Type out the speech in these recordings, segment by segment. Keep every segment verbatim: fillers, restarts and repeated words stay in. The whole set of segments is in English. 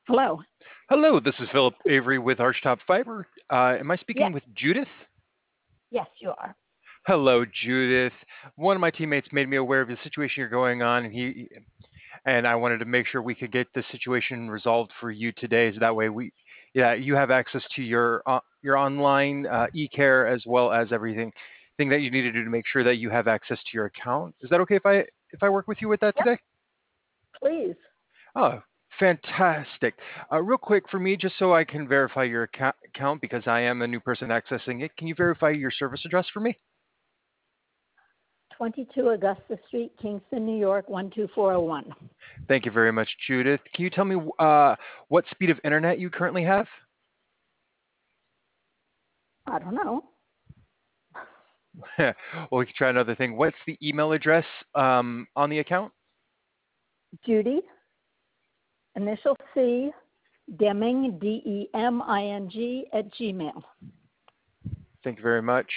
Hello. Hello, this is Philip Avery with Archtop Fiber. Uh, am I speaking Yes, with Judith? yes, you are. Hello, Judith. One of my teammates made me aware of the situation you're going on, and he and I wanted to make sure we could get this situation resolved for you today, so that way we, yeah, you have access to your uh, your online uh, e-care as well as everything thing that you need to do to make sure that you have access to your account. Is that okay if I if I work with you with that Yep, today? please. Oh, fantastic. Uh, real quick for me, just so I can verify your account, account because I am a new person accessing it, can you verify your service address for me? twenty-two Augusta Street, Kingston, New York, one two four zero one. Thank you very much, Judith. Can you tell me uh, what speed of internet you currently have? I don't know. Well, we can try another thing. What's the email address um, on the account? Judy, initial C, Deming, D E M I N G, at Gmail. Thank you very much.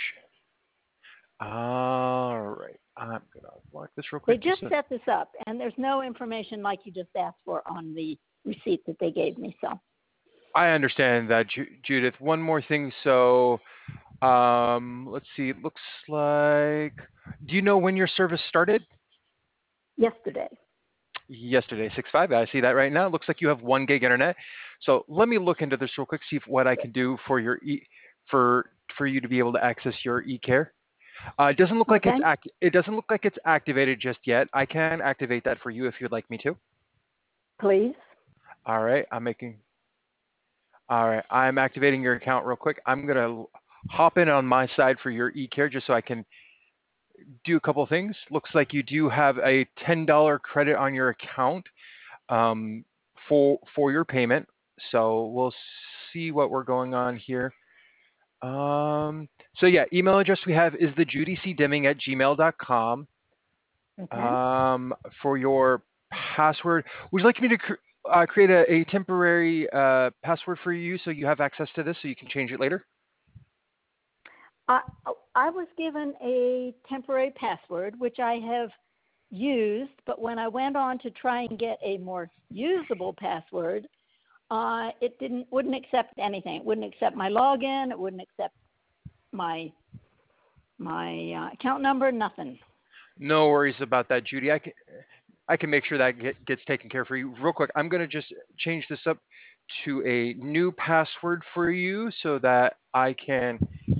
All right. I'm going to block this real They quick. Just just so set this up, and there's no information like you just asked for on the receipt that they gave me. So, I understand that, Ju- Judith. One more thing. So Um, let's see. It looks like. Do you know when your service started? yesterday. Yesterday, six five. I see that right now. It looks like you have one gig internet. So let me look into this real quick, see if, what I can do for your e for for you to be able to access your e-care. Uh, it doesn't look like Okay, it's act. It doesn't look like it's activated just yet. I can activate that for you if you'd like me to. please. All right, I'm making. All right, I'm activating your account real quick. I'm gonna hop in on my side for your e-care just so I can do a couple of things. Looks like you do have a ten dollar credit on your account um, for for your payment. So we'll see what we're going on here. Um, so yeah, email address we have is the judy c deming at gmail dot com. Okay. Um, for your password, would you like me to cr- uh, create a, a temporary uh, password for you so you have access to this so you can change it later? I, I was given a temporary password, which I have used, but when I went on to try and get a more usable password, uh, it didn't wouldn't accept anything. It wouldn't accept my login. It wouldn't accept my my uh, account number. Nothing. No worries about that, Judy. I can I can make sure that get, gets taken care of for you real quick. I'm going to just change this up to a new password for you so that I can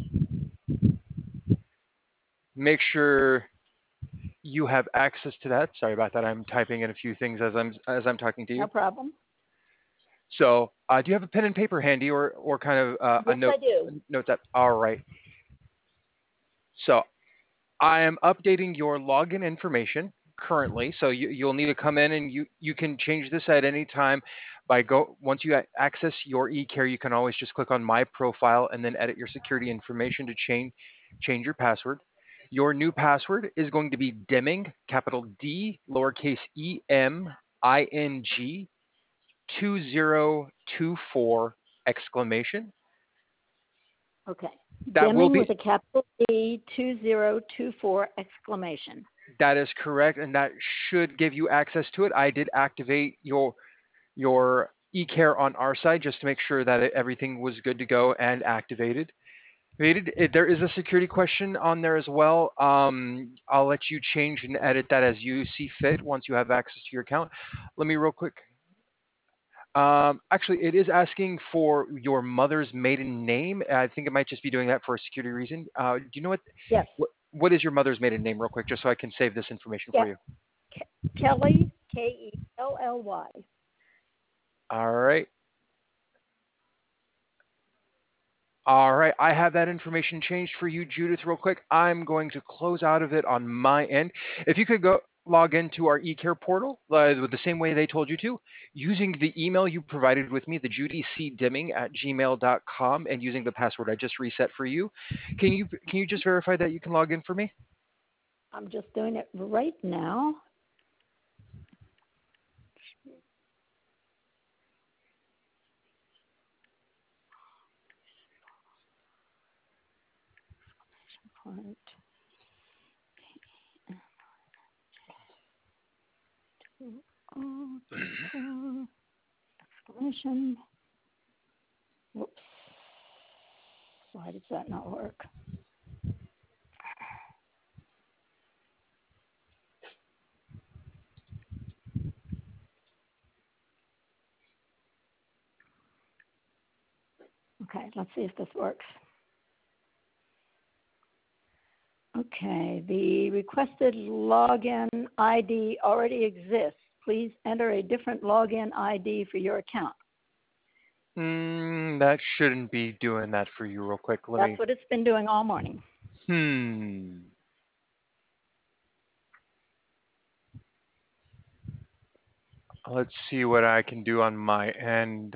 make sure you have access to that. Sorry about that. I'm typing in a few things as I'm as I'm talking to you. No problem. So, uh, do you have a pen and paper handy, or or kind of uh, a Yes, note I do. a note that? All right. So, I am updating your login information currently. So you, you'll need to come in and you, you can change this at any time by go once you access your eCare, you can always just click on my profile and then edit your security information to change change your password. Your new password is going to be Deming, capital D, lowercase e m I n g two zero two four exclamation. Okay. That will Deming be with a capital D two zero two four exclamation. that is correct, and that should give you access to it. I did activate your your eCare on our side just to make sure that it, everything was good to go and activated. Activated. It- There is a security question on there as well. Um, I'll let you change and edit that as you see fit once you have access to your account. Let me real quick. Um, actually, it is asking for your mother's maiden name. I think it might just be doing that for a security reason. Uh, do you know what, Yes. what what is your mother's maiden name, real quick, just so I can save this information for Yeah. you? Ke- Kelly, K E L L Y. All right. All right, I have that information changed for you, Judith, real quick. I'm going to close out of it on my end. If you could go log into our eCare portal uh, with the same way they told you to, using the email you provided with me, the judy c deming at gmail dot com, and using the password I just reset for you. Can you can you just verify that you can log in for me? I'm just doing it right now. Point. Two, oh, two, four, Permission. Whoops. Why does that not work? Okay, let's see if this works. Okay, the requested login I D already exists. Please enter a different login I D for your account. Mm, that shouldn't be doing that for you real quick. Let That's me, what it's been doing all morning. hmm. Let's see what I can do on my end.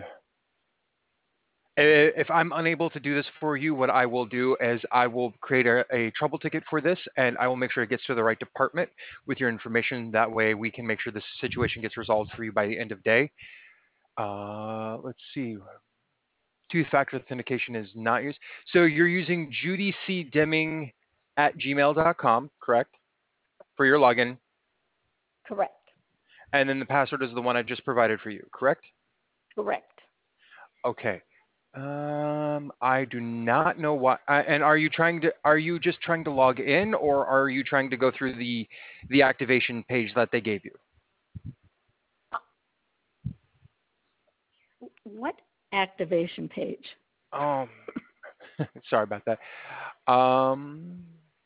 I- If I'm unable to do this for you, what I will do is I will create a, a trouble ticket for this, and I will make sure it gets to the right department with your information. That way we can make sure this situation gets resolved for you by the end of day. Uh, let's see. Two-factor authentication is not used. So you're using Judy C. Deming at gmail dot com, correct? For your login. Correct. And then the password is the one I just provided for you, correct? Correct. Okay. Um, I do not know why. Uh, and are you trying to? Are you just trying to log in, or are you trying to go through the the activation page that they gave you? What activation page? Um, sorry about that. Um,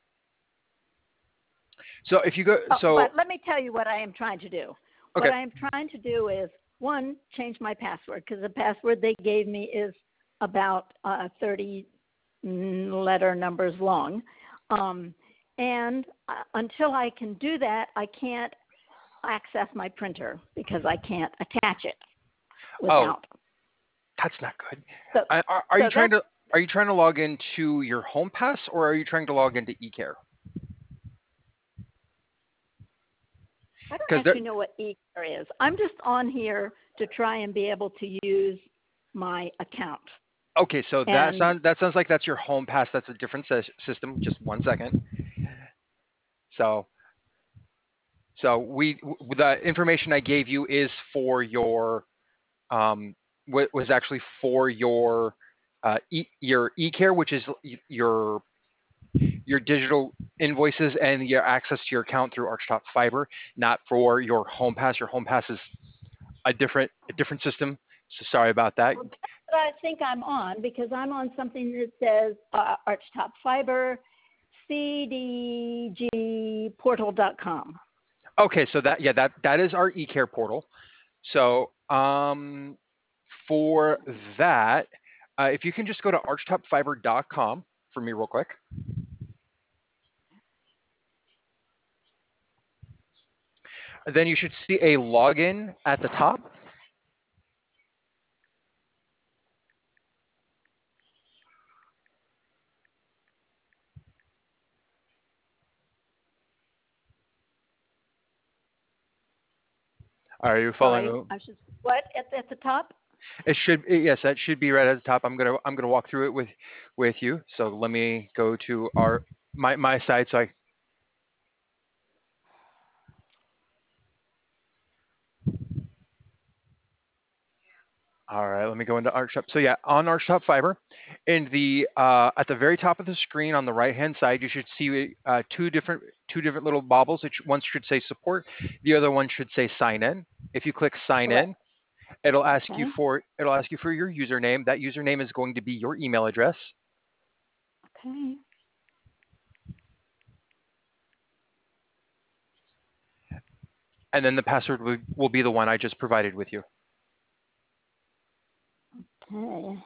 so if you go, Oh, so but let me tell you what I am trying to do. What okay. I am trying to do is, one, change my password, because the password they gave me is about uh, thirty letter numbers long. Um, and uh, until I can do that, I can't access my printer because I can't attach it Oh, without. that's not good. So, I- Are, are so you trying that's, to? Are you trying to log into your home pass, or are you trying to log into eCare? I don't Because actually know what eCare is. I'm just on here to try and be able to use my account. okay, so that And sounds that sounds like that's your home pass. That's a different sy- system. Just one second. So so we w- the information I gave you is for your um wa- was actually for your uh e- your eCare, which is y- your your digital invoices and your access to your account through Archtop Fiber, not for your home pass. Your home pass is a different a different system. So sorry about that. well, that's what I think I'm on, because I'm on something that says uh, Archtop Fiber, C D G portal dot com. Okay, so that yeah, that that is our eCare portal. So um, for that, uh, if you can just go to archtop fiber dot com for me real quick. Then you should see a login at the top. Are you Sorry, following? I should, what, at, at the top? It should yes, that should be right at the top. I'm gonna I'm gonna walk through it with with you. So let me go to our my my site. So I all right, let me go into Archtop. So yeah, on Archtop Fiber, in the uh, at the very top of the screen on the right hand side, you should see uh, two different two different little bobbles. It sh- one should say support, the other one should say sign in. If you click sign Correct. in, it'll ask you Okay. for it'll ask you for your username. That username is going to be your email address, Okay. and then the password will, will be the one I just provided with you. Okay.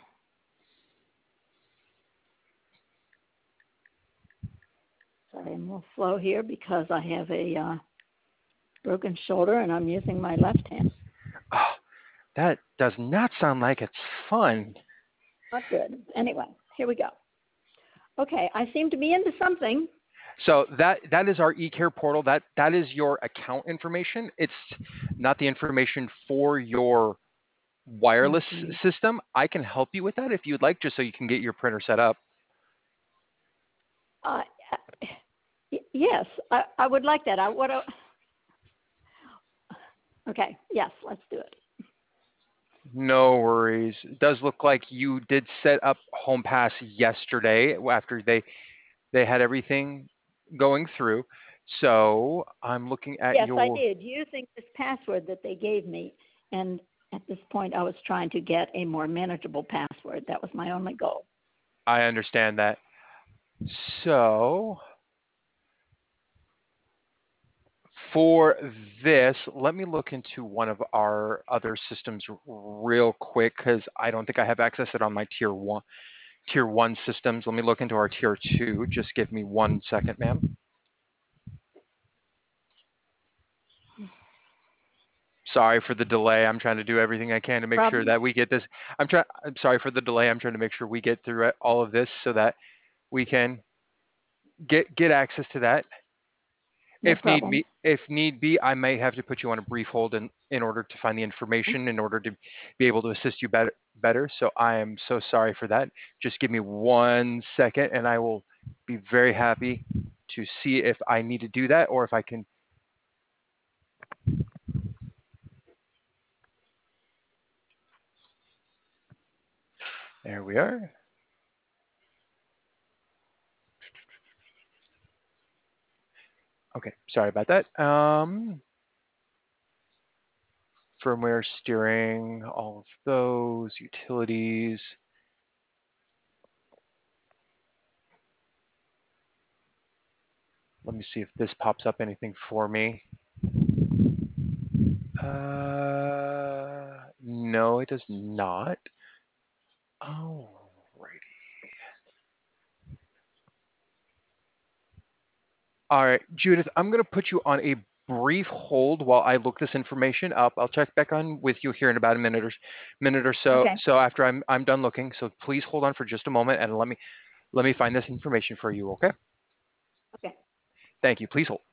Sorry, I'm a little slow here because I have a uh, broken shoulder and I'm using my left hand. Oh, that does not sound like it's fun. Not good. Anyway, here we go. Okay, I seem to be into something. So that that is our eCare portal. That that is your account information. It's not the information for your wireless Okay. system. I can help you with that if you'd like, just so you can get your printer set up. Uh, y- yes, I, I would like that. I what? I- Okay. Yes, let's do it. No worries. It does look like you did set up HomePass yesterday after they they had everything going through. So I'm looking at Yes, I your. did, using this password that they gave me. And at this point, I was trying to get a more manageable password. That was my only goal. I understand that. So for this, let me look into one of our other systems real quick because I don't think I have access to it on my tier one tier one systems. Let me look into our tier two. Just give me one second, ma'am. Sorry for the delay. I'm trying to do everything I can to make sure Problem? that we get this. I'm trying. I'm sorry for the delay. I'm trying to make sure we get through it- all of this so that we can get get access to that. No If need problem. be, if need be, I may have to put you on a brief hold in, in order to find the information in order to be able to assist you better. Better. So I am so sorry for that. Just give me one second, and I will be very happy to see if I need to do that or if I can. There we are. Okay, sorry about that. Um, firmware, steering, all of those, utilities. Let me see if this pops up anything for me. Uh, no, it does not. Alrighty. All right, Judith, I'm going to put you on a brief hold while I look this information up. I'll check back on with you here in about a minute or minute or so. Okay. So after I'm I'm done looking, so please hold on for just a moment and let me let me find this information for you. Okay? Okay. Thank you. Please hold.